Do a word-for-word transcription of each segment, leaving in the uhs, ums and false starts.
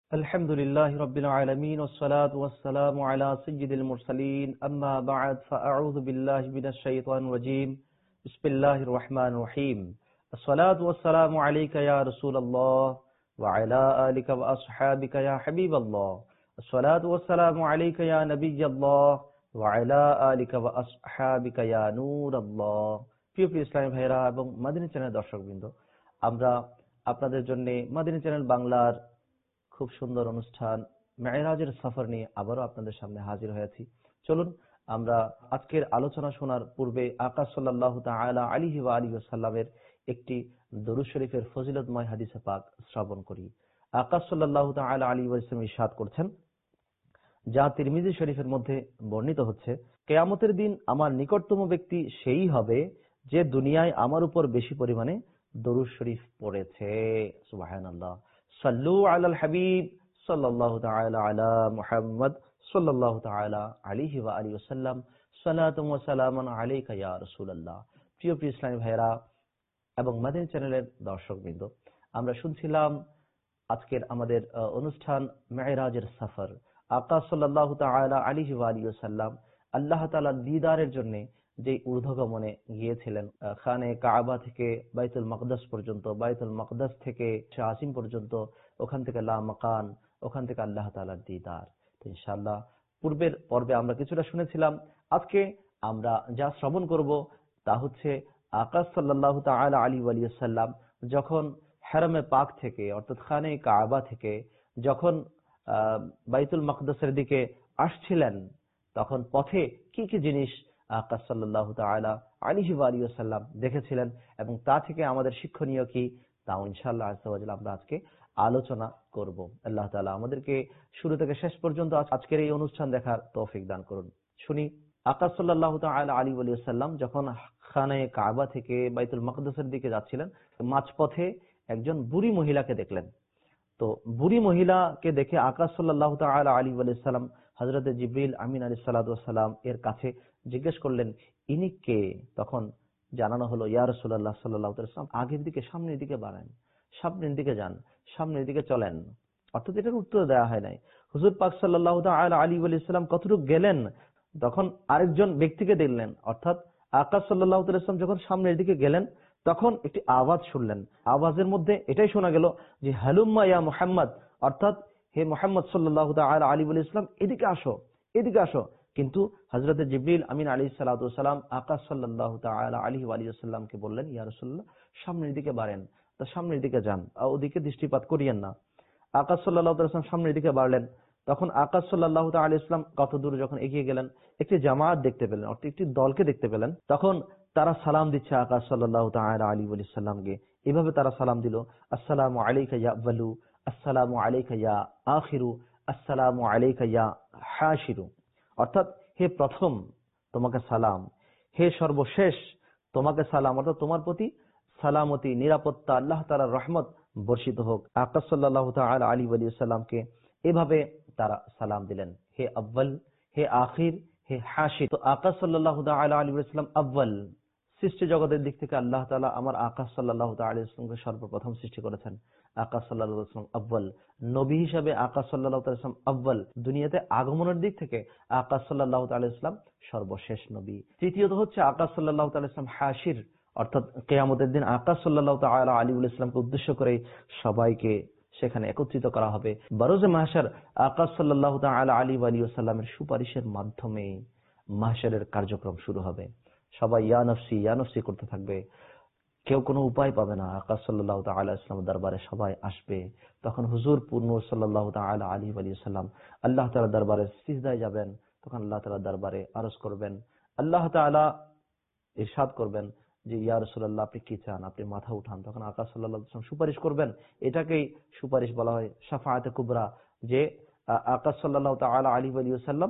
الحمد لله رب العالمين والصلاة والسلام على سيد المرسلين أما بعد فأعوذ بالله من الشيطان الرجيم بسم الله الرحمن الرحيم الصلاة والسلام عليك يا رسول الله وعلى آلك وأصحابك يا حبيب الله الصلاة والسلام عليك يا نبي الله وعلى آلك وأصحابك يا نور الله প্রিয় প্রিয় ইসলামী ভাইরা এবং মাদানী চ্যানেল দর্শকবৃন্দ, আমরা আপনাদের জন্য মাদানী চ্যানেল বাংলার খুব সুন্দর অনুষ্ঠান মেরাজের সফর নিয়ে আবারও আপনাদের সামনে হাজির হয়েছি। চলুন আমরা আজকের আলোচনা শোনার পূর্বে আকা সাল্লাল্লাহু তাআলা আলাইহি ওয়া আলিহি ওয়াসাল্লামের একটি দরুদ শরীফের ফজিলতময় হাদিসে পাক শ্রবণ করি। আকা সাল্লাল্লাহু তাআলা আলাইহি ওয়াসাল্লাম ইরশাদ করছেন, যা তিরমিজি শরীফের মধ্যে বর্ণিত হচ্ছে, কিয়ামতের দিন আমার নিকটতম ব্যক্তি সেই হবে যে দুনিয়ায় আমার উপর বেশি পরিমাণে দরুদ শরীফ পড়েছে। সুবহানাল্লাহ। সাল্লু আলাল হাবিব সাল্লাল্লাহু তাআলা আলা মুহাম্মদ সাল্লাল্লাহু তাআলা আলাইহি ওয়া আলিহি ওয়াসাল্লাম সালাতু ওয়া সালামান আলাইকা ইয়া রাসূলুল্লাহ। প্রিয় প্রিয় ইসলামী ভাইরা এবং মাদানী চ্যানেলের দর্শকবৃন্দ, আমরা শুনছিলাম আজকের আমাদের অনুষ্ঠান মেরাজের সফর। আকা সাল্লাল্লাহু তাআলা আলাইহি ওয়া আলিহি ওয়াসাল্লাম আল্লাহ তাআলার দিদারের জন্য যে ঊর্ধ্বগমনে গিয়েছিলেন, খানে কাবা থেকে বাইতুল মাকদাস পর্যন্ত, বাইতুল মাকদাস থেকে শাহিম পর্যন্ত, ওখান থেকে লা মাকান, ওখান থেকে আল্লাহ তাআলার দিদার। তো ইনশাআল্লাহ পূর্বের পর্বে আমরা কিছুটা শুনেছিলাম। আজকে আমরা যা শ্রবণ করব তা হচ্ছে আকা সাল্লাল্লাহু তাআলা আলাইহি ওয়া সাল্লাম যখন হারামে পাক থেকে অর্থাৎ খানে কাবা থেকে যখন বাইতুল মাকদাসের দিকে আসছিলেন, তখন পথে কি কি জিনিস আকা সাল্লাল্লাহু তাআলা আলাইহি ওয়া আলিহি ওয়াসাল্লাম দেখেছিলেন এবং তা থেকে আমাদের শিক্ষণীয় কি, তা ইনশাআল্লাহ আযজা ওয়া জাল্লা আমরা আজকে আলোচনা করব। আল্লাহ তাআলা আমাদেরকে শুরু থেকে শেষ পর্যন্ত আজকের এই অনুষ্ঠান দেখার তৌফিক দান করুন। শুনি, আকা সাল্লাল্লাহু তাআলা আলাইহি ওয়া সাল্লাম যখন খানে কাবা থেকে বাইতুল মাকদাসের দিকে যাচ্ছিলেন, মাঝপথে একজন বুড়ি মহিলাকে দেখলেন। তো বুড়ি মহিলাকে দেখে আকা সাল্লাল্লাহু তাআলা আলাইহি ওয়া সাল্লাম হযরত জিবরিল আমিন আলাইহিস সালাতু ওয়াস সালাম এর কাছে জিজ্ঞেস করলেন, ইনি কে? তখন জানানো হলো, ইয়া রাসূলুল্লাহ সাল্লাল্লাহু আলাইহি ওয়াসাল্লাম, আগের দিকে সামনের দিকে বাড়ান, সামনের দিকে যান, সামনের দিকে চলেন। অর্থাৎ এটার উত্তর দেওয়া হয় নাই। হুজুর পাক সাল্লাল্লাহু তাআলা আলাইহি ওয়া সাল্লাম কতটুকু গেলেন, তখন আরেকজন ব্যক্তিকে দেখলেন। অর্থাৎ আকা সাল্লাল্লাহু আলাইহি ওয়াসাল্লাম যখন সামনের দিকে গেলেন, তখন একটি আওয়াজ শুনলেন। আওয়াজের মধ্যে এটাই শোনা গেল যে হালুম্মা ইয়া মুহাম্মদ, অর্থাৎ হে মুহাম্মদ সাল্লাল্লাহু তাআলা আলাইহি ওয়া সাল্লাম, এদিকে আসো, এদিকে আসো। কিন্তু হযরত জিবরিল আমিন আলাইহিস সালাতু ওয়াস সালাম আকা সাল্লাল্লাহু তাআলা আলাইহি ওয়া সাল্লামকে বললেন, ইয়া রাসূলুল্লাহ, সামনের দিকে বাড়েন, তা সামনের দিকে যান, ওদিকে দৃষ্টিপাত করিয়েন না। আকা সাল্লাল্লাহু আলাইহি ওয়াসাল্লাম সামনের দিকে বাড়লেন। তখন আকা সাল্লাল্লাহু তাআলা আলাইহি ওয়াসাল্লাম কত দূর যখন এগিয়ে গেলেন, একটি জামাত দেখতে পেলেন, অর্থাৎ একটি দলকে দেখতে পেলেন। তখন তারা সালাম দিচ্ছে আকা সাল্লাল্লাহু তাআলা আলাইহি ওয়া সাল্লামকে। এভাবে তারা সালাম দিল, আসসালামু আলাইকা ইয়া আউয়ালু, আসসালামু আলাইকা ইয়া আখিরু, আসসালামু আলাইকা ইয়া হাশিরু। অর্থাৎ হে প্রথম তোমাকে সালাম, হে সর্বশেষ তোমাকে সালাম, অর্থাৎ তোমার প্রতি সালামতি, নিরাপত্তা, আল্লাহ তাআলার রহমত বর্ষিত হোক। আকা সাল্লাল্লাহু তাআলা আলাইহি ওয়া সাল্লামকে এভাবে তারা সালাম দিলেন, হে আউয়াল, হে আখির, হে হাশির। তো আকা সাল্লাল্লাহু তাআলা আলাইহি ওয়া সাল্লাম আউয়াল, সৃষ্টি জগতের দিক থেকে আল্লাহ তাআলা আমার আকা সাল্লাল্লাহু তাআলা আলাইহি ওয়াসাল্লামকে সর্বপ্রথম সৃষ্টি করেছেন। আকা সাল্লাল্লাহু আলাইহি ওয়াসাল্লাম আউয়াল, নবী হিসাবে আকা সাল্লাল্লাহু আলাইহি ওয়াসাল্লাম আউয়াল, দুনিয়াতে আগমনের দিক থেকে আকা সাল্লাল্লাহু আলাইহি ওয়াসাল্লাম সর্বশেষ নবী। তৃতীয়ত হচ্ছে আকা সাল্লাল্লাহু আলাইহি ওয়াসাল্লাম হাশির, অর্থাৎ কিয়ামতের দিন আকা সাল্লাল্লাহু তাআলা আলাইহি ওয়াসাল্লামকে উদ্দেশ্য করে সবাইকে সেখানে একত্রিত করা হবে। বারোজে মাহশার আকা সাল্লাল্লাহু তাআলা আলাইহি ওয়াসাল্লামের সুপারিশের মাধ্যমে মাহশারের কার্যক্রম শুরু হবে। সবাই ইয়া নফসি ইয়া নফসি করতে থাকবে, কেউ কোনো উপায় পাবে না। আকা সাল্লাল্লাহু তাআলা আলাইহি ওয়াসাল্লামের দরবারে সবাই আসবে। তখন হুজুর পূর্ণ সাল্লাল্লাহু তাআলা আলাইহি ওয়াসাল্লাম আল্লাহ তাআলার দরবারে সিজদায় যাবেন। তখন আল্লাহ তাআলার দরবারে আরজ করবেন। আল্লাহ তাআলা ইরশাদ করবেন যে ইয়া রাসূলুল্লাহ, আপনি কি চান, আপনি মাথা উঠান। তখন আকা সাল্লাল্লাহু আলাইহি ওয়াসাল্লাম সুপারিশ করবেন। এটাকেই সুপারিশ বলা হয় শাফাআতে কুবরা, যে আকা সাল্লাল্লাহু তাআলা আলাইহি ওয়াসাল্লাম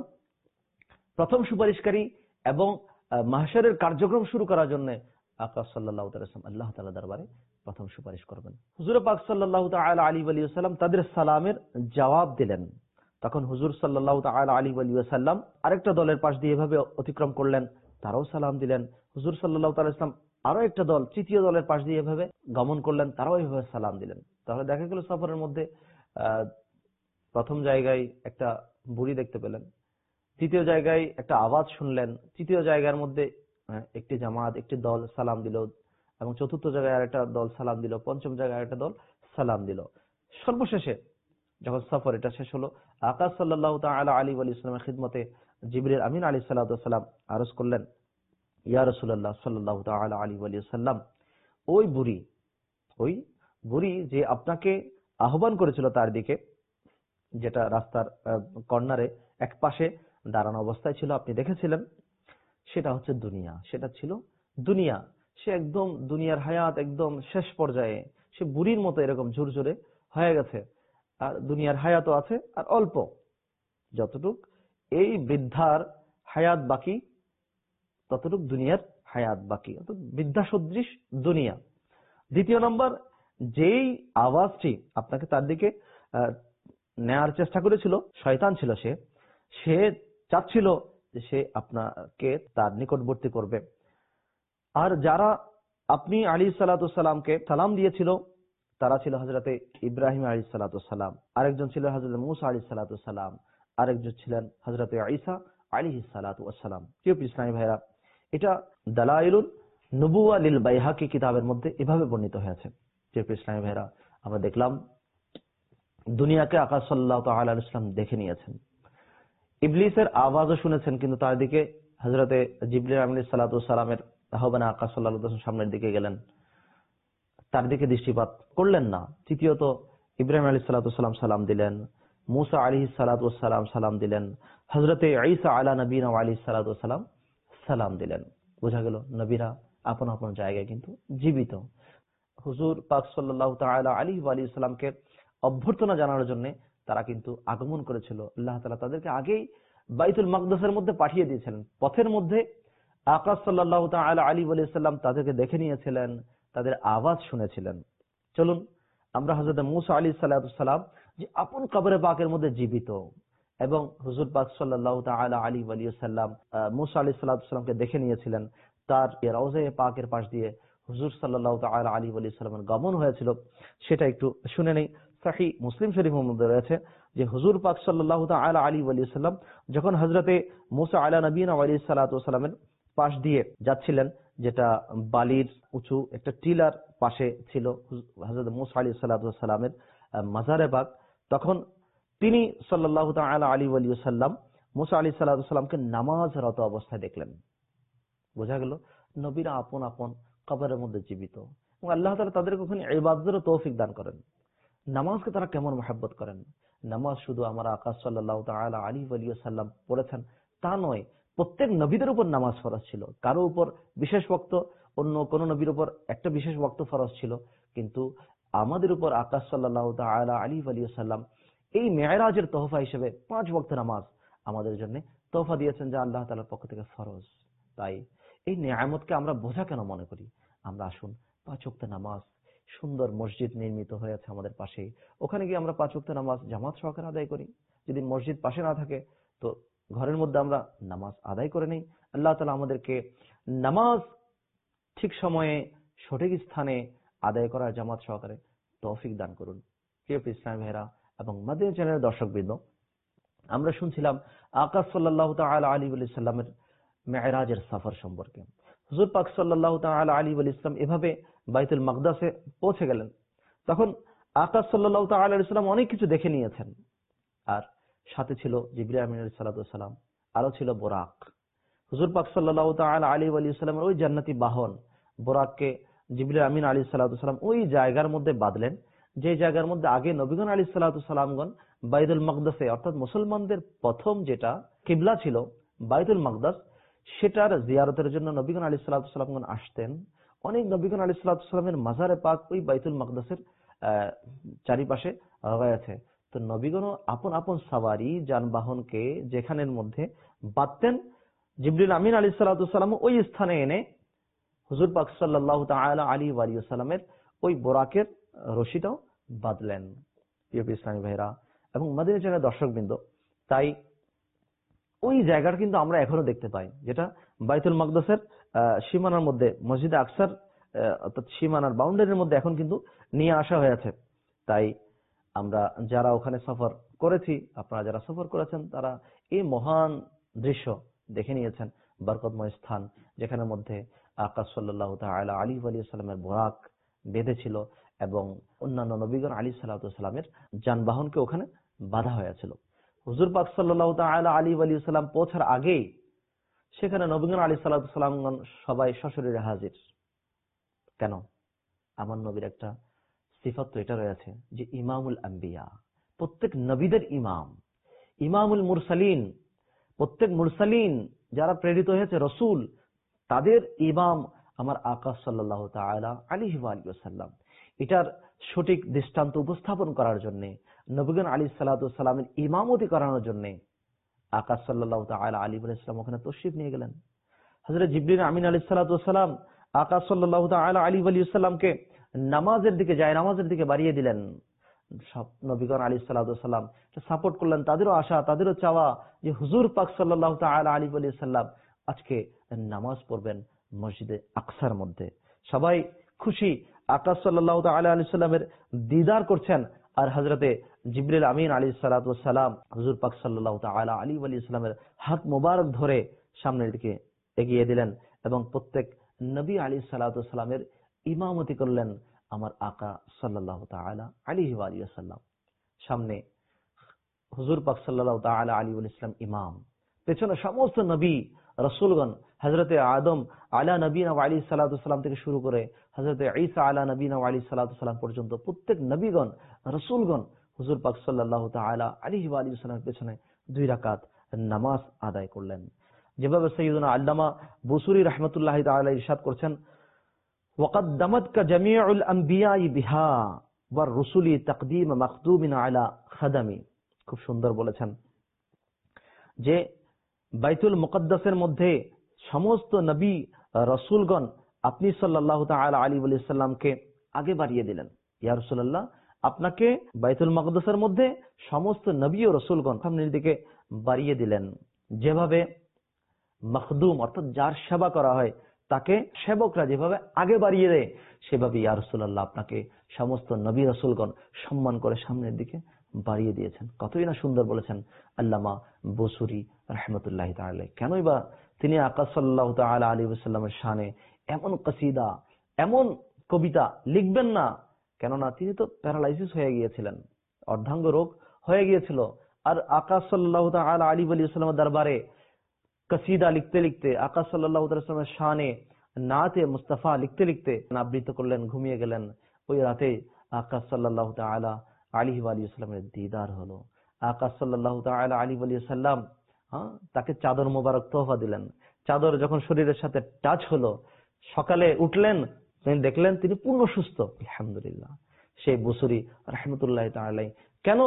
প্রথম সুপারিশকারী এবং মাহশারের কার্যক্রম শুরু করার জন্য আকা সাল্লাল্লাহু তাআলা ওয়াসাল্লাম আল্লাহ তাআলা দরবারে প্রথম সুপারিশ করবেন। হুজুর পাক সাল্লাল্লাহু তাআলা আলাইহি ওয়াসাল্লাম তাদের সালামের জবাব দিলেন। তখন হুজুর সাল্লাল্লাহু তাআলা আলাইহি ওয়াসাল্লাম আরেকটা দলের পাশ দিয়ে এভাবে অতিক্রম করলেন, তারাও সালাম দিলেন। হুজুর সাল্লাল্লাহু তাআলা ওয়াসাল্লাম আরো একটা দল, তৃতীয় দলের পাশ দিয়ে এভাবে গমন করলেন, তারাও এভাবে সালাম দিলেন। তাহলে দেখা গেল সফরের মধ্যে আহ প্রথম জায়গায় একটা বুড়ি দেখতে পেলেন, তৃতীয় জায়গায় একটা আওয়াজ শুনলেন, তৃতীয় জায়গার মধ্যে একটি জামাত একটি দল সালাম দিল, এবং চতুর্থ জায়গায় আরেকটা দল সালাম দিল, পঞ্চম জায়গায় একটা দল সালাম দিল। সর্বশেষে যখন সফর এটা শেষ হলো, আকাশ সাল্লাল্লাহু তাআলা আলাইহি ওয়া সাল্লামের খিদমতে জিবরিল আমিন আলাইহিস সালাতু ওয়াস সালাম আরজ করলেন, ইয়া রাসূলুল্লাহ সাল্লাল্লাহু তাআলা আলাইহি ওয়া সাল্লাম, ওই বুড়ি ওই বুড়ি যে আপনাকে আহ্বান করেছিল তার দিকে, যেটা রাস্তার কর্নারে এক পাশে দাঁড়ানো অবস্থায় ছিল, আপনি দেখেছিলেন, সেটা হচ্ছে দুনিয়া, সেটা ছিল দুনিয়া। সে একদম দুনিয়ার হায়াত একদম শেষ পর্যায়ে, সে বুড়ির মতো এরকম ঝুরঝুরে হয়ে গেছে, আর দুনিয়ার হায়াতও আছে আর অল্প, যতটুক এই বৃদ্ধার হায়াত বাকি ততটুক দুনিয়ার হায়াত বাকি, অর্থাৎ বৃদ্ধা সদৃশ দুনিয়া। দ্বিতীয় নম্বর, যেই আওয়াজটি আপনাকে তার দিকে নেয়ার চেষ্টা করেছিল, শয়তান ছিল সে, সে চাচ্ছিল যে সে আপনাকে তার নিকটবর্তী করবে। আর যারা আপনি আলাইহিস সালাতু সালামকে সালাম দিয়েছিল তারা ছিল হযরতে ইব্রাহিম আলাইহিস সালাতু সালাম, আরেকজন ছিল হযরতে মূসা আলাইহিস সালাতু সালাম, আরেকজন ছিলেন হযরতে ঈসা আলাইহিস সালাতু সালাম। প্রিয় ইসলামী ভাইরা, এটা দালাইলুন নুবুওয়া লিল বাইহাকি কিতাবের মধ্যে এভাবে বর্ণিত হয়েছে। প্রিয় ইসলামী ভাইরা, আমরা দেখলাম দুনিয়াকে আকাশ সাল্লাল্লাহু তাআলা আলাইহি ওয়াসাল্লাম দেখে নিয়েছেন, ইবলিসের আওয়াজও শুনেছেন, কিন্তু তার দিকে হযরতে জিবরিল আলাইহিস সালাতু সালামের আহ্বানে আকাশ সাল্লাল্লাহু আলাইহি ওয়াসাল্লাম সামনের দিকে গেলেন, তার দিকে দৃষ্টিপাত করলেন না। তৃতীয়ত ইব্রাহিম আলাইহিস সালাতু সালাম সালাম দিলেন, মূসা আলাইহিস সালাতু সালাম সালাম দিলেন, হযরতে ঈসা আলা নবীনা ওয়া আলাইহিস সালাতু সালাম সালাম দিলেন। বোঝা গেল নবীরা আপন আপন জায়গায় কিন্তু জীবিত। হুজুর পাক সাল্লাল্লাহু তাআলা আলাইহি ওয়া আলিহি সাল্লামকে অভ্যর্থনা জানানোর জন্য তারা কিন্তু আগমন করেছিল। আল্লাহ তাআলা তাদেরকে আগেই বাইতুল মাকদাসের মধ্যে পাঠিয়ে দিয়েছেন। পথের মধ্যে আকাশ সাল্লাল্লাহু তাআলা আলাইহি ওয়া সাল্লাম তাদেরকে দেখে নিয়েছিলেন, তাদের আওয়াজ শুনেছিলেন। চলুন আমরা হযরত মূসা আলাইহিস সালাতু সালাম যে আপন কবরে পাকের মধ্যে জীবিত, এবং হুজুর পাক সাল্লাল্লাহু তাআলা আলাইহি ওয়া সাল্লাম মূসা আলাইহিস সালাতু সালামকে দেখে নিয়েছিলেন, তার রওজা পাকের পাশ দিয়ে হুজুর সাল্লাল্লাহু তাআলা আলাইহি ওয়া সাল্লামের গমন হয়েছিল, সেটা একটু শুনে নেই। সহিহ মুসলিম শরীফের মধ্যে রয়েছে যে হুজুর পাক সাল্লাল্লাহু তাআলা আলাইহি ওয়া সাল্লাম যখন হযরতে মূসা আলা নবীনা ওয়া আলাইহিস সালাতু সালামের পাশ দিয়ে যাচ্ছিলেন, যেটা বালির উঁচু একটা টিলার পাশে ছিল হযরত মূসা আলাইহিস সালাতু সালামের মাজারে পাক, তখন তিনি সাল্লাল্লাহু তাআলা আলাইহি ওয়া সাল্লাম মূসা আলাইহিস সালাতু সালামকে নামাজরত অবস্থায় দেখলেন। বোঝা গেল নবীরা আপন আপন কবরের মধ্যে জীবিত, এবং আল্লাহ তাআলা তাদেরকে ওখানে ইবাদতের তৌফিক দান করেন। নামাজকে তারা কেমন মহব্বত করেন। নামাজ শুধু আমার আকাশ সাল্লাল্লাহু তাআলা আলাইহি ওয়া সাল্লাম পড়েছেন তা নয়, প্রত্যেক নবীদের উপর নামাজ ফরজ ছিল। কারো উপর বিশেষ ওয়াক্ত, অন্য কোন নবীর উপর একটা বিশেষ ওয়াক্ত ফরজ ছিল, কিন্তু আমাদের উপর আকাশ সাল্লাল্লাহু তাআলা আলাইহি ওয়া সাল্লাম এই মেরাজের তোহফা হিসেবে পাঁচ ওয়াক্ত নামাজ আমাদের জন্য তোহফা দিয়েছেন, যা আল্লাহ তাআলার পক্ষ থেকে ফরজ। তাই এই নিয়ামতকে আমরা বোঝা কেন মনে করি? আমরা আসুন পাঁচ ওয়াক্ত নামাজ, সুন্দর মসজিদ নির্মিত হয়েছে আমাদের পাশে, ওখানে গিয়ে আমরা পাঁচ ওয়াক্ত নামাজ জামাত সহকারে আদায় করি। যদি মসজিদ পাশে না থাকে তো ঘরের মধ্যে আমরা নামাজ আদায় করে নেই। আল্লাহ তাআলা আমাদেরকে নামাজ ঠিক সময়ে সঠিক স্থানে আদায় করার জামাত সহকারে তৌফিক দান করুন। প্রিয় ইসলামী ভাইরা এবং মাদিনা চ্যানেলের দর্শকবৃন্দ, আমরা শুনছিলাম আকাশ সাল্লাল্লাহু তাআলা আলাইহি ওয়া সাল্লামের মেরাজের সফর সম্পর্কে। হুজুর পাক সাল্লাল্লাহু তাআলা আলাইহি ওয়া সাল্লাম এভাবে বাইতুল মাকদাসে পৌঁছে গেলেন, তখন আকাশ সাল্লাল্লাহু তাআলা আলাইহি ওয়া সাল্লাম অনেক কিছু দেখে নিয়েছেন, আর সাথে ছিল জিবরিল আলাইহিস সালাতু সালাম, আরো ছিল বুরাক। হুজুর পাক সাল্লাল্লাহু তাআলা আলাইহি ওয়া সাল্লামের ওই জান্নাতি বাহন বুরাককে জিবরিল আমিন আলাইহিস সালাতু সালাম ওই জায়গার মধ্যে বাঁধলেন, যে জায়গার মধ্যে আগে নবীগণ আলাইহিস সালাতু সালামগণ বাইতুল মাকদাসে, অর্থাৎ মুসলমানদের প্রথম যেটা কিবলা ছিল বাইতুল মাকদাস, সেটার জিয়ারতের জন্য নবীগণ আলাইহিস সালাতু সালামগণ আসতেন। অনেক নবীগণ আলাইহিস সালাতু সালামের মাজারে পাক ওই বাইতুল মাকদাসের চারিপাশে রয়েছে। তো নবীগণ আপন আপন সাওয়ারি যানবাহনকে যেখানের মধ্যে বাঁধতেন, জিবরিল আমিন আলাইহিস সালাতু সালাম ওই স্থানে এনে হুজুর পাক সাল্লাল্লাহু তাআলা আলাইহি ওয়া সাল্লামের ওই বোরাকের রশিটাও বাঁধলেন। প্রিয় ইসলামী ভাইরা এবং মাদিনা চ্যানেলের দর্শকবৃন্দ, তাই ওই জায়গাটা কিন্তু আমরা এখনো দেখতে পাই, যেটা বাইতুল মাকদাসের সীমানার মধ্যে, মসজিদে আকসার অর্থাৎ সীমানার বাউন্ডারির মধ্যে এখন কিন্তু নিয়ে আসা হয়েছে। তাই আমরা যারা ওখানে সফর করেছি, আপনারা যারা সফর করেছেন তারা এই মহান দৃশ্য দেখে নিয়েছেন। বরকতময় স্থান, যেখানে মধ্যে আকা সাল্লাল্লাহু তাআলা আলাইহি ওয়া সাল্লামের বোরাক বেঁধেছিল এবং অন্যান্য নবীগণ আলাইহিস সালাতু ওয়াস সালামের যানবাহনকে ওখানে বাধা হয়েছিল। হুজুর পাক সাল্লাল্লাহু তাআলা আলাইহি ওয়া সাল্লাম পৌঁছার আগেই সেখানে নবীগণ আলাইহিস সালাতু ওয়াস সালামগণ সবাই সশরীরে হাজির। কেন? আমার নবীর একটা সিফাত তো এটা রয়েছে যে ইমামুল আম্বিয়া, প্রত্যেক নবীদের ইমাম, ইমামুল মুরসালিন, প্রত্যেক মুরসালিন যারা প্রেরিত হয়েছে রসুল তাদের ইমাম আমার আকা সাল্লাল্লাহু তাআলা আলাইহি ওয়া সাল্লাম। এটার সঠিক দৃষ্টান্ত উপস্থাপন করার জন্য, নবীগণ আলাইহিস সালাতু ওয়াস সালামের ইমামতি করানোর জন্য আকা সাল্লাল্লাহু তাআলা আলাইহি ওয়া সাল্লাম ওখানে তশরিফ নিয়ে গেলেন। হযরত জিবরিল আমিন আলাইহিস সালাতু ওয়াস সালাম আকা সাল্লাল্লাহু তাআলা আলাইহি ওয়া সাল্লামকে নামাজের দিকে যায় নামাজের দিকে বাড়িয়ে দিলেন। সব নবীগণ আলাইহিস সালাতু ওয়াস সালাম সাপোর্ট করলেন, তাদেরও আশা, তাদেরও চাওয়া যে হুজুর পাক সাল্লাল্লাহু তাআলা আলাইহি ওয়া সাল্লাম আজকে নামাজ পড়বেন মসজিদে আকসার মধ্যে। সবাই খুশি, আকা সাল্লাল্লাহু তাআলা আলাইহি সাল্লামের দিদার করছেন। আর হযরতে জিবরিল আমিন আলাইহিস সালাতু ওয়াস সালাম হুজুর পাক সাল্লাল্লাহু তাআলা আলাইহি ওয়া সাল্লামের হাত মোবারক ধরে সামনের দিকে এগিয়ে দিলেন এবং প্রত্যেক নবী আলাইহিস সালাতু ওয়াস সালামের ইমামতি করলেন আমার আকা সাল্লাল্লাহু তাআলা আলাইহি ওয়া সাল্লাম। সামনে হুজুর পাক সাল্লাল্লাহু তাআলা আলাইহি ওয়া সাল্লাম ইমাম, পেছনে সমস্ত নবী রাসূলগণ, হযরতে আদম আলা নবীনা ওয়া আলাইহিস সালাতু ওয়াস সালাম থেকে শুরু করে হযরতে ঈসা আলা নবীনা ওয়া আলাইহিস সালাতু ওয়াস সালাম পর্যন্ত প্রত্যেক নবীগণ রাসূলগণ হুজুর পাক সাল্লাল্লাহু তাআলা আলাইহি ওয়া সাল্লামের পেছনে দুই রাকাত নামাজ আদায় করলেন। যেভাবে সাইয়্যিদুনা আল্লামা বুসুরি রাহমাতুল্লাহি তাআলা ইরশাদ করছেন, ওয়াকদ্দামাতকা জামিউল আম্বিয়াই বিহা ওয়ার রুসুলি তাকদীম মাকদুমিন আলা খাদামি। খুব সুন্দর বলেছেন যে বাইতুল মুকদ্দাসের মধ্যে সমস্ত নবী রাসূলগণ আপনি সাল্লাল্লাহু তাআলা আলাইহি ওয়া সাল্লামকে আগে বাড়িয়ে দিলেন। ইয়া রাসূলুল্লাহ, আপনাকে বাইতুল মুকদ্দাসের মধ্যে সমস্ত নবী ও রাসূলগণ সামনের দিকে বাড়িয়ে দিলেন। যেভাবে মখদুম অর্থাৎ যার সেবা করা হয় তাকে সেবকরা যেভাবে আগে বাড়িয়ে দেয়, সেভাবে ইয়া রাসূলুল্লাহ আপনাকে সমস্ত নবী রাসূলগণ সম্মান করে সামনের দিকে বাড়িয়ে দিয়েছেন। কতই না সুন্দর বলেছেন আল্লামা বসুরি রাহমাতুল্লাহি তাআলা। কেনই বা তিনি আকা সাল্লাল্লাহু তাআলা আলাইহি ওয়াসাল্লামের শানে এমন কসিদা, এমন কবিতা লিখবেন না? কেননা তিনি তো প্যারালাইসিস হয়ে গিয়েছিলেন, অর্ধাঙ্গ রোগ হয়ে গিয়েছিল। আর আকা সাল্লাল্লাহু তাআলা আলাইহি ওয়াসাল্লামের দরবারে কসিদা লিখতে লিখতে, আকা সাল্লাল্লাহু আলাইহি ওয়াসাল্লামের শানে নাতে মুস্তাফা লিখতে লিখতে আবৃত করলেন, ঘুমিয়ে গেলেন। ওই রাতে আকা সাল্লাল্লাহু তাআলা আলাইহি ওয়াসাল্লামের দিদার হলো। আকা সাল্লাল্লাহু তাআলা আলাইহি ওয়াসাল্লাম হ্যাঁ তাকে চাদর মোবারক তোহফা দিলেন। চাদর যখন শরীরের সাথে টাচ হলো, সকালে উঠলেন, তিনি দেখলেন তিনি পূর্ণ সুস্থ। আলহামদুলিল্লাহ। সেই বসুরি রাহমাতুল্লাহি তাআলা কেন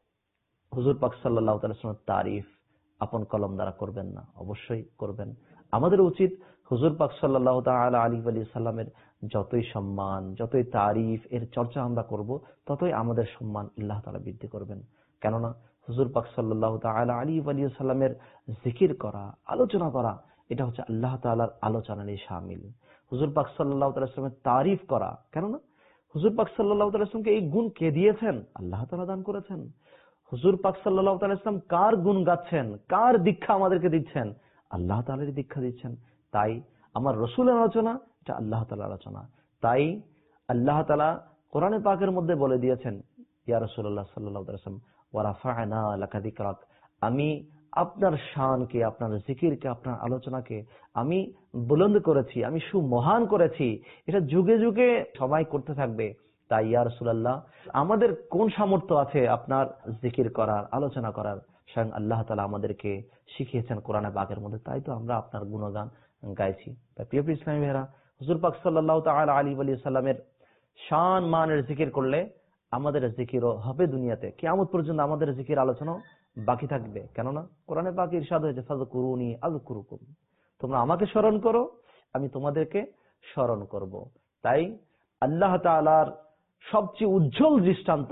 হুজুর পাক সাল্লাল্লাহু তাআলা সাল্লামের তারিফ আপন কলম দ্বারা করবেন না? অবশ্যই করবেন। আমাদের উচিত হুজুর পাক সাল্লাল্লাহু তাআলা আলাইহি ওয়া সাল্লামের যতই সম্মান, যতই তারিফ এর চর্চা আমরা করব, ততই আমাদের সম্মান আল্লাহ তাআলা বৃদ্ধি করবেন। কেননা হুজুর পাক সাল্লাল্লাহু তাআলা আলাইহি ওয়া সাল্লামের জিকির করা, আলোচনা করা, এটা হচ্ছে আল্লাহ তাআলার আলোচনারই শামিল। হুজুর পাক সাল্লাল্লাহু তাআলা সাল্লামের তারিফ করা, কেননা হুজুর পাক সাল্লাল্লাহু তাআলা সাল্লামকে এই গুণ কে দিয়েছেন? আল্লাহ তাআলা দান করেছেন। হুজুর পাক সাল্লাল্লাহু তাআলা সাল্লাম কার গুণ গাচ্ছেন, কার দীক্ষা আমাদেরকে দিচ্ছেন? আল্লাহ তাআলারই দীক্ষা দিচ্ছেন। তাই আমার রাসূলের আলোচনা এটা আল্লাহ তাআলার আলোচনা। তাই আল্লাহ তাআলা কোরআনে পাকের মধ্যে বলে দিয়েছেন, ইয়া রাসূলুল্লাহ সাল্লাল্লাহু আলাইহি ওয়াসাল্লাম ওয়া রাফা'না লাকা যিকরাক, আমি আপনার শানকে, আপনার জিকিরকে, আপনার আলোচনাকে আমি বুলন্দ করেছি, আমি সুমহান করেছি। এটা যুগে যুগে সবাই করতে থাকবে। তাই ইয়া রাসূলুল্লাহ, আমাদের কোন সামর্থ্য আছে আপনার জিকির করার, আলোচনা করার? স্বয়ং আল্লাহ তাআলা আমাদেরকে শিখিয়েছেন কোরআনে পাকের মধ্যে। তাই তো আমরা আপনার গুণগান গাইছি। তাই প্রিয় প্রিয় ইসলামী ভাইরা, হুজুর পাক সাল্লাল্লাহু তাআলা আলাইহি ওয়া সাল্লামের শান মানের জিকির করলে আমাদের জিকিরও হবে দুনিয়াতে, কিয়ামত পর্যন্ত আমাদের জিকির আলোচনা বাকি থাকবে। কেননা কোরআনে পাকে ইরশাদ হয়েছে, ফাযকুরুনি আযকুরুকুম, তোমরা আমাকে স্মরণ করো, আমি তোমাদেরকে স্মরণ করব। তাই আল্লাহ তাআলার সবচেয়ে উজ্জ্বল দৃষ্টান্ত,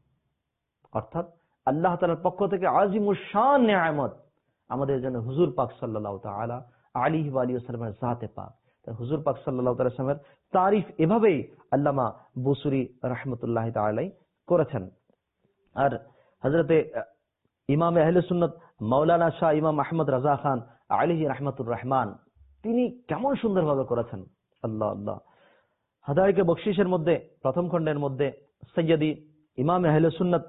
অর্থাৎ আল্লাহ তাআলার পক্ষ থেকে আজিমুশ শান নিয়ামত আমাদের জন্য হুজুর পাক সাল্লাল্লাহু তাআলা আলাইহি ওয়া সাল্লামের জাতে পাক। তাই হুজুর পাক সাল্লাল্লাহু তাআলা সাল্লামের তারিফ এভাবেই আল্লামা বুসুরি রাহমাতুল্লাহি তাআলা করেছেন। আর হযরতে ইমাম আহলে সুন্নাত মাওলানা শাহ ইমাম আহমদ রাজা খান আলাইহি রাহমাতুর রহমান, তিনি কেমন সুন্দরভাবে করেছেন। আল্লাহ আল্লাহ। হাদায়েকে বখশিশের মধ্যে প্রথম খণ্ডের মধ্যে সৈয়দি ইমাম আহলে সুন্নাত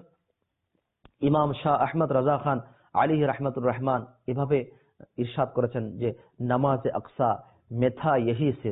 ইমাম শাহ আহমদ রাজা খান আলাইহি রাহমাতুর রহমান এভাবে ইরশাদ করেছেন যে নামাজে আকসা মেথা यही सिर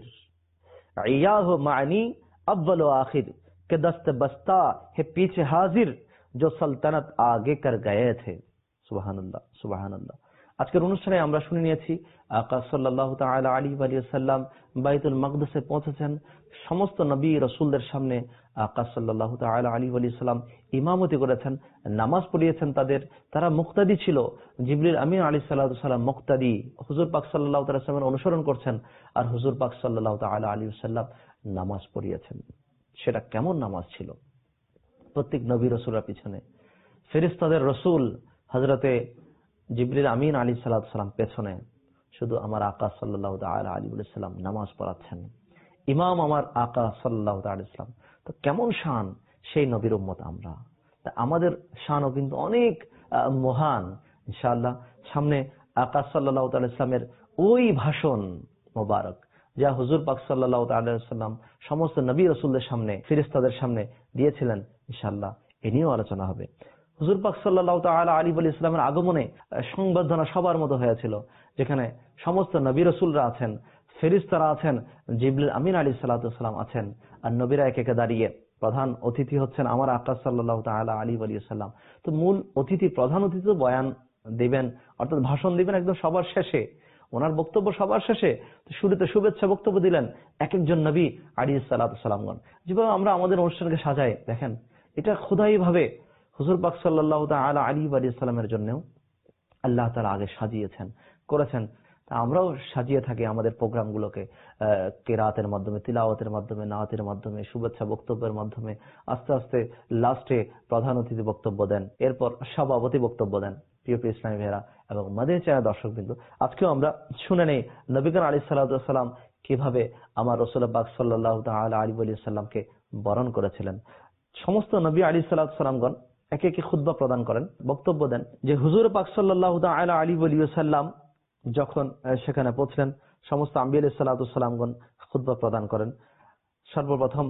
इयाह मानी अव्वल व आखिर के दस्त बस्ता है पीछे हाजिर जो सल्तनत आगे कर गए थे। সুবহানাল্লাহ সুবহানাল্লাহ। আজকের অনুষ্ঠানে আমরা শুনে নিয়েছি আকা সাল্লাল্লাহু তাআলা আলাইহি ওয়া সাল্লাম বাইতুল মাকদিসে পৌঁছেছেন। সমস্ত নবী রাসূলদের সামনে আকা সাল্লাল্লাহু তাআলা আলাইহি ওয়া সাল্লাম ইমামতি করেছেন, নামাজ পড়িয়েছেন তাদের। তারা মুক্তাদি ছিল, জিবরিল আমিন আলাইহিস সালাতু সালাম মুক্তাদি, হুজুর পাক সাল্লাল্লাহু তাআলা সাল্লামের অনুসরণ করছেন আর হুজুর পাক সাল্লাল্লাহু তাআলা আলাইহি ওয়া সাল্লাম নামাজ পড়িয়েছেন। সেটা কেমন নামাজ ছিল? প্রত্যেক নবী রাসূলের পিছনে ফেরেশতাদের রাসূল হযরতে জিবরিল আমিন আলাইহিস সালাতু সালাম পেছনে, শুধু আমার আকা সাল্লাল্লাহু তাআলা আলাইহি ওয়া সাল্লাম নামাজ পড়াচ্ছেন। ইমাম আমার আকা সাল্লাল্লাহু তাআলা আলাইহি সাল্লাম। তো কেমন শান সেই নবীর উম্মত আমরা। আমাদের শানও কিন্তু অনেক মহান। ইনশাআল্লাহ সামনে আকা সাল্লাল্লাহু তাআলা আলাইহি সাল্লামের ওই ভাষণ মোবারক যা হুজুর পাক সাল্লাল্লাহু তাআলা আলাইহি সাল্লাম সমস্ত নবী রাসূলদের সামনে ফেরেশতাদের সামনে দিয়েছিলেন, ইনশাআল্লাহ এ নিয়েও আলোচনা হবে। হুজুর পাক সাল্লাল্লাহু তাআলা আলাইহি ওয়া সাল্লামের আগমনে সংবর্ধনা সবার মতো হয়েছিল, যেখানে সমস্ত নবী রাসূলরা আছেন, ফেরেশতারা আছেন, জিবরিল আমিন আলাইহিস সালাতু সালাম আছেন, আর নবীরা একে একে দাঁড়িয়ে। প্রধান অতিথি হচ্ছেন আমার আকা সাল্লাল্লাহু তাআলা আলাইহি ওয়া সাল্লাম। তো মূল অতিথি, প্রধান অতিথি তো বয়ান দিবেন, অর্থাৎ ভাষণ দিবেন একদম সবার শেষে, ওনার বক্তব্য সবার শেষে। তো শুরুতে শুভেচ্ছা বক্তব্য দিলেন এক একজন নবী আলাইহিস সালাতু সালামগণ। যেভাবে আমরা আমাদের অনুষ্ঠানকে সাজাই দেখেন, এটা খোদাই ভাবে হুজুর পাক সাল্লাল্লাহু তাআলা আলাইহি ওয়া সাল্লামের জন্যও আল্লাহ তাআলা আগে সাজিয়েছেন, করেছেন। আমরাও সাজিয়ে থাকি আমাদের প্রোগ্রামগুলোকে কেরাতের মাধ্যমে, তিলাওয়াতের মাধ্যমে, নাতের মাধ্যমে, শুভেচ্ছা বক্তব্যের মাধ্যমে। আস্তে আস্তে লাস্টে প্রধান অতিথি বক্তব্য দেন, এরপর সভাপতি বক্তব্য দেন। প্রিয় প্রিয় ইসলামী ভাইরা এবং মাদিনী চ্যানেল দর্শকবৃন্দ, আজকেও আমরা শুনে নেই নবী করিম আলাইহিস সালাতু ওয়াস সালাম কিভাবে আমার রাসূল পাক সাল্লাল্লাহু তাআলা আলাইহি ওয়া সাল্লামকে বরণ করেছিলেন। সমস্ত নবী আলাইহিস সালাতু ওয়াস সালামগণ একে একে খুতবা প্রদান করেন, বক্তব্য দেন যে হুজুর পাক সাল্লাল্লাহু তাআলা আলাইহি ওয়া সাল্লাম যখন সেখানে পৌঁছলেন, সমস্ত আম্বিয়া আলাইহিস সালাতু ওয়াস সালামগণ খুতবা প্রদান করেন। সর্বপ্রথম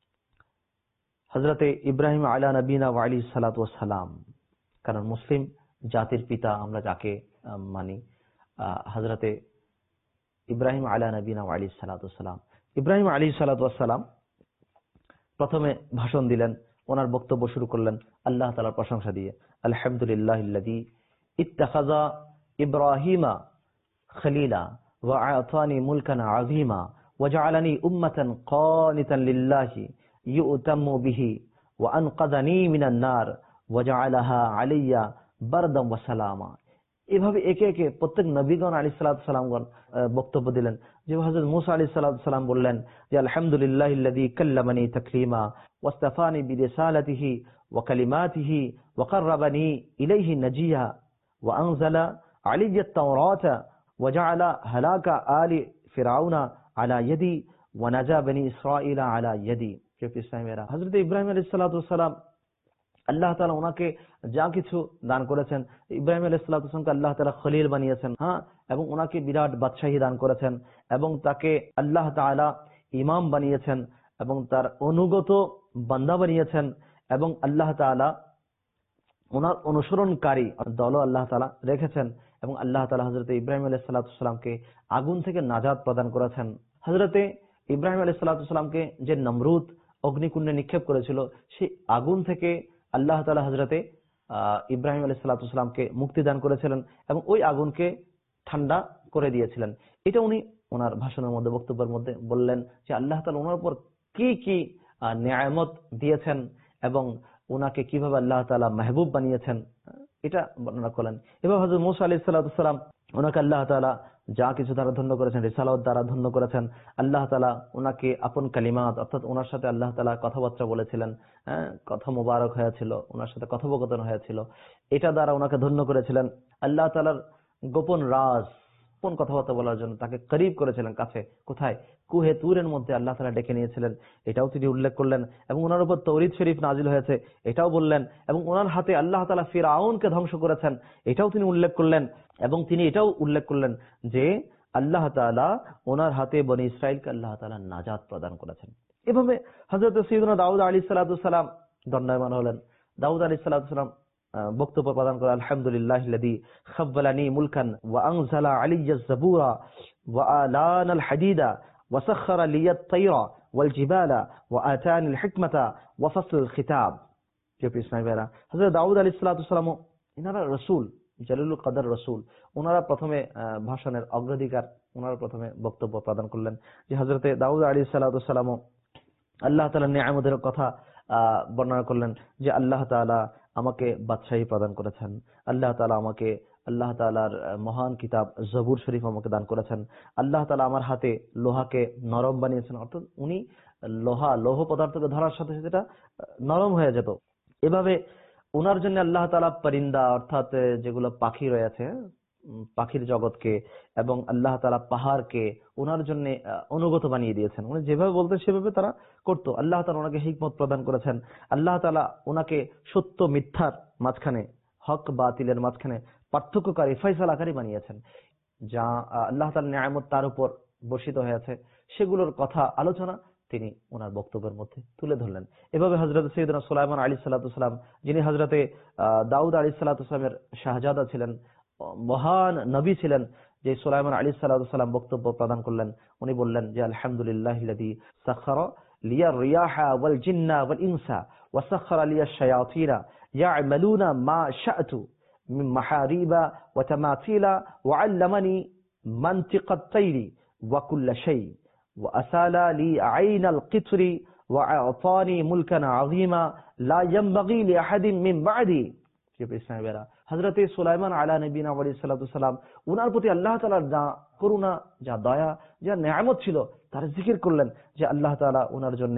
হযরতে ইব্রাহিম আলা নবিনা ওয়া আলাইহিস সালাতু ওয়াস সালাম, কারণ মুসলিম জাতির পিতা আমরা যাকে মানি, হযরতে ইব্রাহিম আলা নবিনা ওয়া আলাইহিস সালাতু ওয়াস সালাম। ইব্রাহিম আলাইহিস সালাতু ওয়াস সালাম প্রথমে ভাষণ দিলেন, ওনার বক্তব্য শুরু করলেন আল্লাহ তাআলার প্রশংসা দিয়ে। আলহামদুলিল্লাহিল্লাযী ইত্তাখাযা ইব্রাহিমা খলিলা ওয়া আতানি মুলকান আযীমা ওয়া জাআলানি উম্মাতান কানিতান লিল্লাহি ইউতাম্মু বিহি ওয়া আনকাযানি মিনান নার ওয়া জাআলাহা আলাইয়া বারদাম ওয়া সালামা। এভাবে একে একে প্রত্যেক নবীগণ আলাইহিস সালাতু সালামগণ বক্তব্য দিলেন। যে হযরত মুসা আলাইহিস সালাতু সালাম বললেন যে আলহামদুলিল্লাহিল্লাযী কাল্লামানি তাকলিমা ওয়াস্তাফানি বিরিসালাতিহি ওয়া কালিমাতিহি ওয়া কাররাবানি ইলাইহি নাজিয়া ওয়া আনজালা আলাইয়াত তাওরাতা ওয়া জাআলা হালাকা আলি ফিরআউনা আলা ইয়াদি ওয়া নাজা বনি ইসরাঈলা আলা ইয়াদি। ইসলামেরা হযরত ইব্রাহিম আলাইহিস সালাতু সালাম আল্লাহ তাআলা ওনাকে যা কিছু দান করেছেন, ইব্রাহিম আলাইহিস সালাতু সালামকে আল্লাহ তাআলা খলিল বানিয়েছেন, হ্যাঁ, এবং ওনাকে বিরাট বাদশাহী দান করেছেন, এবং তাকে আল্লাহ তাআলা ইমাম বানিয়েছেন এবং তার অনুগত বান্দা বানিয়েছেন, এবং আল্লাহ তাআলা ওনার অনুসরণকারী দলও আল্লাহ তাআলা রেখেছেন, এবং আল্লাহ তাআলা হযরত ইব্রাহিম আলাইহিস সালাতু সালামকে আগুন থেকে নাজাত প্রদান করেছেন। হযরত ইব্রাহিম আলাইহিস সালাতু সালামকে যে নমরুদ অগ্নিকুণ্ডে নিক্ষেপ করেছিল, সেই আগুন থেকে আল্লাহ তাআলা হযরতে ইব্রাহিম আলাইহিস সালাতু সালামকে মুক্তি দান করেছিলেন এবং ওই আগুনকে ঠান্ডা করে দিয়েছিলেন। এটা উনি ওনার ভাষণের মধ্যে, বক্তব্যের মধ্যে বললেন যে আল্লাহ তাআলা ওনার উপর কি কি নিয়ামত দিয়েছেন এবং ওনাকে কিভাবে আল্লাহ তাআলা মাহবুব বানিয়েছেন, এটা বর্ণনা করলেন। এবার হযরত মুসা আলাইহিস সালাতু সালাম ওনাকে আল্লাহ তাআলা যা কিছু দ্বারা ধন্য করেছেন, রিসালাত দ্বারা ধন্য করেছেন, আল্লাহ তাআলা ওনাকে আপন কালিমাত, অর্থাৎ ওনার সাথে আল্লাহ তাআলা কথাবার্তা বলেছিলেন, হ্যাঁ, কথা মোবারক হয়েছিল, ওনার সাথে কথোপকথন হয়েছিল, এটা দ্বারা ওনাকে ধন্য করেছিলেন। আল্লাহ তাআলার গোপন রাজ গোপন কথাবার্তা বলার জন্য তাকে করিব করেছিলেন, কাছে। কোথায়? কুহে তুরের মধ্যে আল্লাহ তাআলা ডেকে নিয়েছিলেন, এটাও তিনি উল্লেখ করলেন। এবং ওনার উপর তাওরীত শরীফ নাজিল হয়েছে, এটাও বললেন। এবং ওনার হাতে আল্লাহ তাআলা ফিরআউনকে ধ্বংস করেছেন, এটাও তিনি উল্লেখ করলেন। এবং তিনি এটাও উল্লেখ করলেন যে আল্লাহ তাআলা ওনার হাতে বনি ইসরাইলকে আল্লাহ তাআলা নাজাত প্রদান করেছেন। এভাবে হযরত সাইয়্যিদুনা দাউদ আলাইহিস সালাতু ওয়াস সালাম দণ্ডায়মান হলেন। দাউদ আলাইহিস সালাতু ওয়াস সালাম বক্তব্য প্রদান করে, আলহামদুলিল্লাহিল্লাযী খাব্বালানি মুলকান ওয়া আনজালা আলাইয়াজ জাবুরা ওয়া আলানাল হাদিদা ওয়া সাখখারা লিয়াত তায়রা ওয়াল জিবালা ওয়া আতানিল হিকমাতা ওয়া ফাসলুল খিতাব। প্রিয় ইসলামীরা, হযরত দাউদ আলাইহিস সালাতু ওয়াস সালাম ইনারা রাসূল, জালিলুল কদর রাসূল। ওনারা প্রথমে ভাষণের অগ্রাধিকার, ওনারা প্রথমে বক্তব্য প্রদান করলেন যে হযরতে দাউদ আলাইহিস সালাতু ওয়াস সালাম আল্লাহ তাআলার নিয়ামতের কথা বর্ণনা করলেন যে আল্লাহ তাআলা আমাকে বাদশাহী প্রদান করেছেন, আল্লাহ তাআলা আমাকে আল্লাহ তাআলার মহান কিতাব জবুর শরীফ আমাকে দান করেছেন, আল্লাহ তাআলা আমার হাতে লোহাকে নরম বানিয়েছেন। অর্থাৎ উনি লোহা লৌহ পদার্থকে ধরার সাথে সাথে এটা নরম হয়ে যেত। এভাবে ওনার জন্য আল্লাহ তাআলা পরিন্দা অর্থাৎ যেগুলো পাখি রয়েছে, পাখির জগৎকে এবং আল্লাহ তাআলা পাহাড়কে ওনার জন্য অনুগত বানিয়ে দিয়েছেন। উনি যেভাবে বলতেন সেভাবে তারা করত। আল্লাহ তাআলা ওনাকে হিকমত প্রদান করেছেন। আল্লাহ তাআলা ওনাকে সত্য মিথ্যার মাঝখানে, হক বাতিলের মাঝখানে পার্থক্যকারী, ফয়সালাকারী বানিয়েছেন। যা আল্লাহ তাআলার নিয়ামত তার উপর বর্ষিত হয়েছে সেগুলোর কথা আলোচনা তিনি ওনার বক্তব্যের মধ্যে তুলে ধরলেন। এভাবে হযরত সাইয়্যিদুনা সুলাইমান আলাইহিস সালাতু ওয়াস সালাম, যিনি হযরতে দাউদ আলাইহিস সালাতু ওয়াস সালামের শাহজাদা ছিলেন, মহান নবী ছিলেন, যে সুলাইমান আলাইহিস সালাতু ওয়াস সালাম বক্তব্য প্রদান করলেন। উনি বললেন যে আলহামদুলিল্লাহিল্লাযী সাখারা লিয়ার রিয়াহা ওয়াল জিন্না ওয়াল ইনসা ওয়া সাখারা লিয়াশ শায়াতিনা ইয়া'মালুনা মা শা'তু মিন মাহারিবা ওয়া তামাথিলা ওয়া 'আল্লামানি মানতিকাত তাইরি ওয়া কুল্লা শাই ওয়া আসালা লি আইনাল কিতরি ওয়া আ'তানি মুলকান 'আযীমা লা ইয়ানবাগী লি আহাদিন মিন বা'দি। হযরতে সুলাইমান আলা নবিনা ওয়ালাইহিস সালাতু ওয়াস সালাম উনার প্রতি আল্লাহ তাআলার যা করুণা, যা দয়া, যা নিয়ামত ছিল তার জিকির করলেন যে আল্লাহ তাআলা ওনার জন্য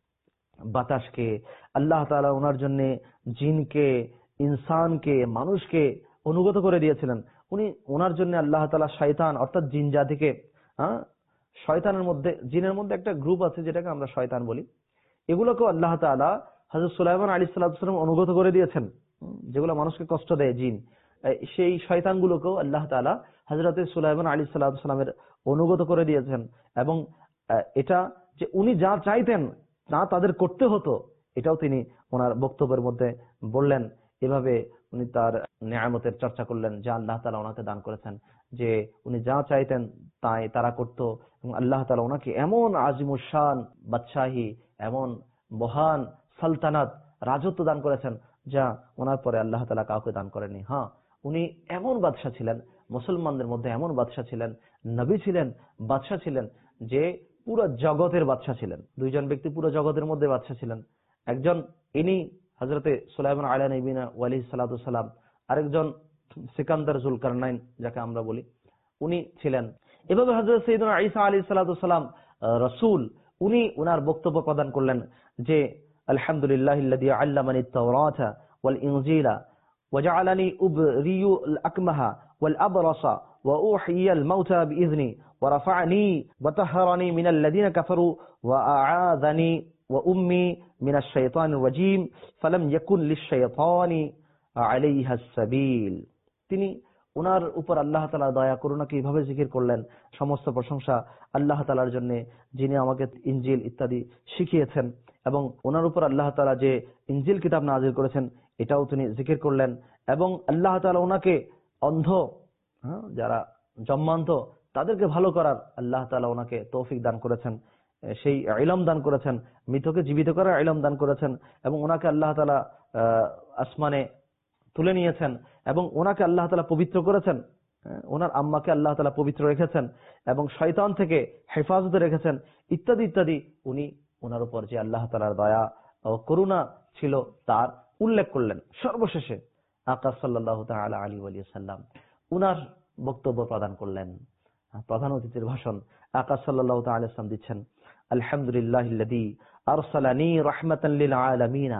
বাতাসকে, আল্লাহ তাআলা ওনার জন্য জিনকে, ইনসানকে, মানুষকে অনুগত করে দিয়েছিলেন। উনি ওনার জন্য আল্লাহ তাআলা শয়তান অর্থাৎ জিন জাতিকে, হ্যাঁ শয়তানের মধ্যে, জিনের মধ্যে একটা গ্রুপ আছে যেটাকে আমরা শয়তান বলি, এগুলোকেও আল্লাহ তাআলা হযরত সুলাইমান আলাইহিস সালাতু ওয়াস সালাম অনুগত করে দিয়েছেন। যেগুলো মানুষকে কষ্ট দেয়, জিন, সেই শয়তানগুলোকেও আল্লাহ তাআলা হযরতে সুলাইমান আলাইহিস সালাতু ওয়াস সালামের অনুগত করে দিয়েছেন। এবং এটা যে উনি যা চাইতেন তা তাদের করতে হতো, এটাও তিনি ওনার বক্তব্যের মধ্যে বললেন। এভাবে উনি তার নিয়ামতের চর্চা করলেন যা আল্লাহ তাআলা ওনাকে দান করেছেন, যে উনি যা চাইতেন তাই তারা করত। এবং আল্লাহ তাআলা ওনাকে এমন আজিমুশ শান বাদশাহী, এমন মহান সালতানাত, রাজত্ব দান করেছেন যা ওনার পরে আল্লাহ তাআলা কাউকে দান করেননি। হ্যাঁ, উনি এমন বাদশা ছিলেন, মুসলমানদের মধ্যে এমন বাদশা ছিলেন, নবী ছিলেন, বাদশা ছিলেন, যে পুরো জগতের বাদশা ছিলেন। দুইজন ব্যক্তি পুরো জগতের মধ্যে বাদশা ছিলেন। একজন ইনি হযরতে সুলাইমান আলা নবিনা ওয়ালাইহিস সালাতু ওয়াস সালাম, আরেকজন সিকান্দার জুলকারনাইন যাকে আমরা বলি, উনি ছিলেন। এভাবে হযরত সাইয়্যিদুনা ঈসা আলাইহিস সালাতু ওয়াস সালাম রাসূল, উনি ওনার বক্তব্য প্রদান করলেন যে আলহামদুলিল্লাহিল্লাযী আল্লামানিত তাওরাতা ওয়াল ইনজিলা ওয়াজআলানি উবরিউল আকমাহা ওয়াল আবরাসা ওয়া উহিয়াল মাউতা বিইذনি ওয়া রাফা'নি ওয়া তাহহারানি মিনাল্লাযীনা কাফারু ওয়া আ'আযানি ওয়া উম্মি মিনাশ শাইতানির রাজীম ফালাম ইয়াকুন লিশ-শাইতানি আলাইহাস সাবিল। তিনি ওনার উপর আল্লাহ তাআলা দয়া করুণাকে এইভাবে জিকির করলেন, সমস্ত প্রশংসা আল্লাহ তাআলার জন্য যিনি আমাকে ইনজিল ইত্যাদি শিখিয়েছেন, এবং ওনার উপর আল্লাহ তাআলা যে ইনজিল কিতাব নাজিল করেছেন এটাও তিনি জিকির করলেন। এবং আল্লাহ তাআলা ওনাকে অন্ধ, হ্যাঁ যারা জন্মান্ত তাদেরকে ভালো করার আল্লাহ তাআলা ওনাকে তৌফিক দান করেছেন, সেই ইলম দান করেছেন, মৃতকে জীবিত করার ইলম দান করেছেন। এবং ওনাকে আল্লাহ তাআলা আসমানে তুলে নিয়েছেন এবং ওনাকে আল্লাহ তাআলা পবিত্র করেছেন, ওনার আম্মাকে আল্লাহ তাআলা পবিত্র রেখেছেন এবং শয়তান থেকে হেফাজতে রেখেছেন ইত্যাদি ইত্যাদি। উনি ওনার উপর যে আল্লাহ তাআলার দয়া ও করুণা ছিল তার উল্লেখ করলেন। সর্বশেষে আকা সাল্লাল্লাহু তাআলা আলাইহি ওয়া সাল্লাম উনার বক্তব্য প্রদান করলেন, প্রধান অতিথির ভাষণ আকা সাল্লাল্লাহু তাআলা আলাইহি ওয়াসাল্লাম দিচ্ছেন। আলহামদুলিল্লাহিল্লাযী আরসালানি রাহমাতান লিল আলামিন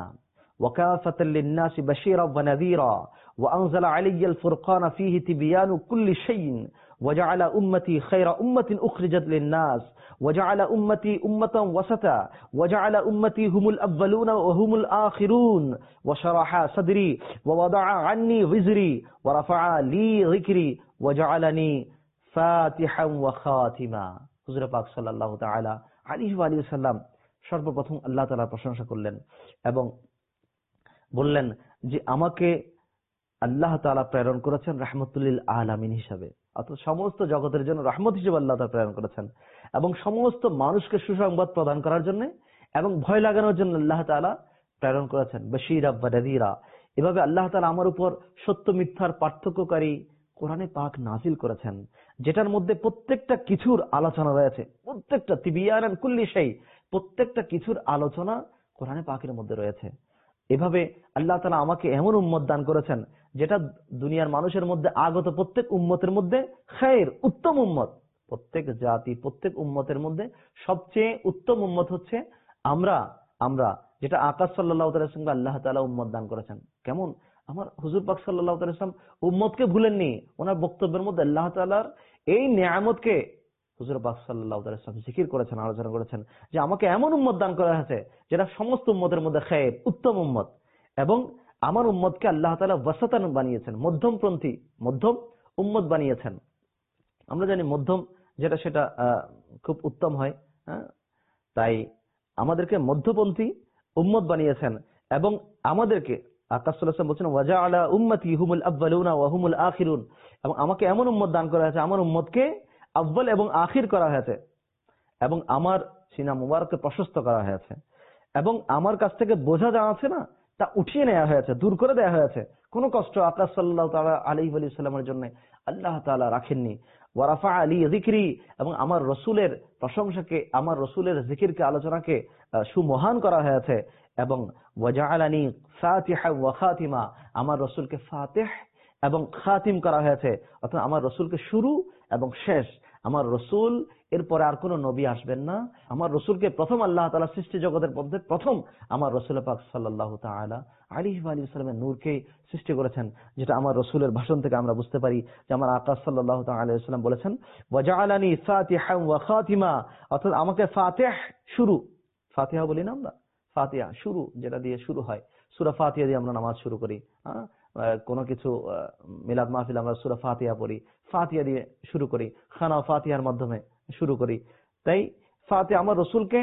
وكافة للناس بشيرا ونذيرا وأنزل علي الفرقان فيه تبيان كل شيء وجعل أمتي خير أمة أخرجت للناس وجعل أمتي أمة وسطا وجعل أمتي هم الأولون وهم الآخرون وشرح صدري ووضع عني وزري ورفع لي ذكري وجعلني فاتحا وخاتما। হুজুর পাক সাল্লাল্লাহু তাআলা আলাইহি ওয়া সাল্লাম সর্বপ্রথম আল্লাহ তাআলার প্রশংসা করলেন এবং বললেন যে আমাকে আল্লাহ তাআলা প্রেরণ করেছেন রাহমাতুল লিল আলামিন হিসেবে, অর্থাৎ সমস্ত জগতের জন্য রহমত হিসেবে আল্লাহ তাআলা প্রেরণ করেছেন এবং সমস্ত মানুষকে সুসংবাদ প্রদান করার জন্য এবং ভয় লাগানোর জন্য আল্লাহ তাআলা প্রেরণ করেছেন বাশীরা ওয়া নাযীরা। এভাবে আল্লাহ তাআলা আমার উপর সত্য মিথ্যার পার্থক্যকারী কোরআনে পাক নাজিল করেছেন, যেটার মধ্যে প্রত্যেকটা কিছুর আলোচনা রয়েছে, প্রত্যেকটা তিবিয়ানান কুল্লি শাই, প্রত্যেকটা কিছুর আলোচনা কোরআনে পাকের মধ্যে রয়েছে। এভাবে আল্লাহ তাআলা আমাকে এমন উম্মত দান করেছেন যেটা দুনিয়ার মানুষের মধ্যে আগত প্রত্যেক উম্মতের মধ্যে খায়র, উত্তম উম্মত। প্রত্যেক জাতি প্রত্যেক উম্মতের মধ্যে সবচেয়ে উত্তম উম্মত হচ্ছে আমরা আমরা যেটা আকাশ সাল্লাল্লাহু তাআলার সঙ্গে আল্লাহ তাআলা উম্মত দান করেছেন। কেমন? আমার হুজুর পাক সাল্লাল্লাহু তাআলা সাল্লাম উম্মতকে ভুলেননি। ওনার বক্তব্যের মধ্যে আল্লাহ তাআলার এই নিয়ামতকে হুজুর পাক সাল্লাল্লাহু তাআলা সাল্লাম জিকির করেছেন, আলোচনা করেছেন যে আমাকে এমন উম্মত দান করা হয়েছে যেটা সমস্ত উম্মতের মধ্যে খায়র, উত্তম উম্মত। এবং আমার উম্মতকে আল্লাহ তাআলা ওয়াসাতান বানিয়েছেন, মধ্যমপন্থী, মধ্যম উম্মত বানিয়েছেন। আমরা জানি মধ্যম যেটা সেটা খুব উত্তম হয়, হ্যাঁ, তাই আমাদেরকে মধ্যপন্থী উম্মত বানিয়েছেন এবং আমাদেরকে আকাশ সাল্লাল্লাহু আলাইহি ওয়াসাল্লাম বলেছেন ওয়াজআলা উম্মতি হুমুল আউয়ালুনা ওয়া হুমুল আখিরুন, এবং আমাকে এমন উম্মত দান করা হয়েছে, আমার উম্মতকে আউয়াল এবং আখির করা হয়েছে এবং আমার সিনা মুবারককে প্রশস্ত করা হয়েছে এবং আমার কাছ থেকে বোঝা যা আছে না তা উঠিয়ে নেওয়া হয়েছে, দূর করে দেওয়া হয়েছে। কোনো কষ্ট আকাশ সাল্লাল্লাহু তাআলা আলাইহি ওয়া সাল্লামের জন্য আল্লাহ তাআলা রাখেননি। ওয়ারাফা আলী যিকরি, এবং আমার রসুলের প্রশংসাকে, আমার রসুলের জিকিরকে, আলোচনাকে সুমহান করা হয়েছে এবং ওয়াজআলানি ফাতিহা ওয়া খাতিমা, আমার রসুলকে ফাতিহ এবং খাতিম করা হয়েছে, অর্থাৎ আমার রসুলকে শুরু এবং শেষ। আমার রসুল এরপরে আর কোন নবী আসবেন না। আমার রসুলকে প্রথম আল্লাহ তাআলা সৃষ্টি জগতের মধ্যে প্রথম আমার রসুল পাক সাল্লাল্লাহু তাআলা আলাইহি ওয়া সাল্লামের নূরকে সৃষ্টি করেছেন, যেটা আমার রসুলের ভাষণ থেকে আমরা বুঝতে পারি যে আমার আকাশ সাল্লাল্লাহু তাআলা আলাইহি ওয়া সাল্লাম বলেছেন ওয়াজআলানি ফাতিহা ওয়া খাতিমা, অর্থাৎ আমাকে ফাতিহ শুরু, ফাতিহা বলি না আমরা, ফাতিহা শুরু, যেটা দিয়ে শুরু হয়, সূরা ফাতিহা দিয়ে আমরা নামাজ শুরু করি, হ্যাঁ, কোনো কিছু মিলাদ মাহফিল আমরা সূরা ফাতিহা পড়ি, ফাতিহা দিয়ে শুরু করি, খানা ফাতিহার মাধ্যমে শুরু করি। তাই ফাতিহা আমার রসুলকে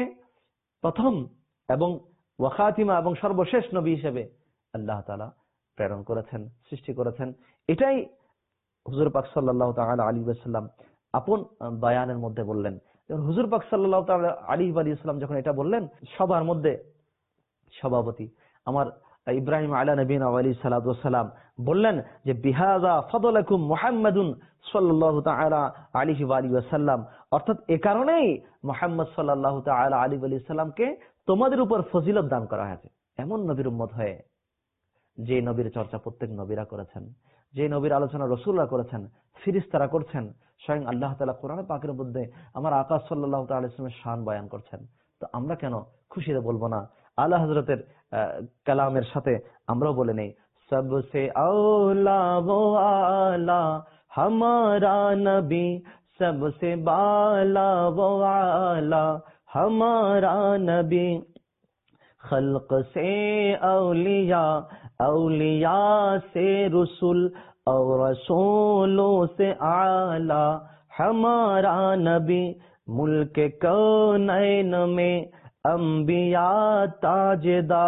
প্রথম এবং ওয়া খাতিমা এবং সর্বশেষ নবী হিসেবে আল্লাহ তাআলা প্রেরণ করেছেন, সৃষ্টি করেছেন। এটাই হুজুর পাক সাল্লাল্লাহু তাআলা আলাইহি ওয়াসাল্লাম আপন বায়ানের মধ্যে বললেন। হুজুর পাক সাল্লাল্লাহু তাআলা আলাইহি ওয়াসাল্লাম যখন এটা বললেন, সবার মধ্যে সভাপতি আমার ইব্রাহিম আলা নবীনা ওয়া আলাইহিস সালাতু ওয়াস সালাম বললেন যে বিহাযা ফাদলাকুম মুহাম্মাদুন সাল্লাল্লাহু তাআলা আলাইহি ওয়া সাল্লাম, অর্থাৎ এই কারণেই মুহাম্মদ সাল্লাল্লাহু তাআলা আলাইহি ওয়া সাল্লামকে তোমাদের উপর ফজিলত দান করা হয়েছে। এমন নবীর উম্মত হয়ে, যে নবীর চর্চা প্রত্যেক নবীরা করেছেন, যে নবীর আলোচনা রাসূলরা করেছেন, ফেরেশতারা করছেন, স্বয়ং আল্লাহ তাআলা কোরআনে পাকের মধ্যে আমার আকাশ সাল্লাল্লাহু তাআলা আলাইহি ওয়াসাল্লামের শান বয়ান করছেন। তো আমরা কেন খুশিতে বলবো না? আলা হযরতের কালামের সাথে আমরাও বলে নেই সবসে আওলা वो आला हमारा नबी सबसे बाला वो आला हमारा नबी खल्क से औलिया औलिया से रसूल और रसूलों से आला हमारा नबी मुल्क कौनैन में अंबिया ताजदा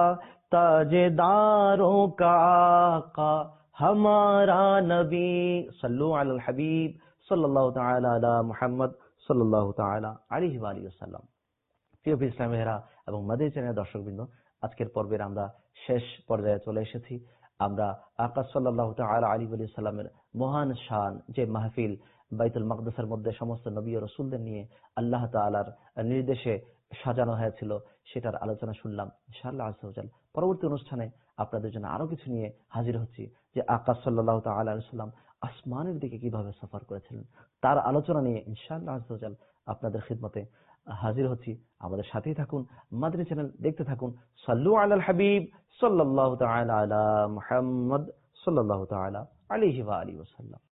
ताजेदारों का आका हमारा नबी सल्लु अलल हबीब सल्लल्लाहु ताआला अला मुहम्मद सल्लल्लाहु ताआला अलैहि ওয়াসাল্লাম। প্রিয় ইসলামেরা এবং মাদানী চ্যানেলের দর্শকবৃন্দ, আজকের পর্বের আমরা শেষ পর্যায়ে চলে এসেছি। আমরা আকাশ সাল্লাল্লাহু তাআলা আলাইহি ওয়াসাল্লামের মহান শান, যে মাহফিল বাইতুল মাকদাসের মধ্যে সমস্ত নবী ও রাসূলদের নিয়ে আল্লাহ তাআলার নির্দেশে সাজানো হয়েছিল, সেটার আলোচনা শুনলাম। ইনশাআল্লাহ আযজা ওয়া জাল পরবর্তী অনুষ্ঠানে আপনাদের জন্য আরো কিছু নিয়ে হাজির হচ্ছি, যে আকাশ সাল্লাল্লাহু তাআলা আলাইহি ওয়াসাল্লাম আসমানের দিকে কিভাবে সফর করেছিলেন তার আলোচনা নিয়ে ইনশাআল্লাহ আযজা ওয়া জাল আপনাদের খিদমতে হাজির হচ্ছি। আমাদের সাথেই থাকুন, মাদানী চ্যানেল দেখতে থাকুন। সাল্লু আলাল হাবিব সাল্লাল্লাহু তাআলা আলা মুহাম্মদ সাল্লাল্লাহু তাআলা আলাইহি ওয়া আলিহি ওয়াসাল্লাম।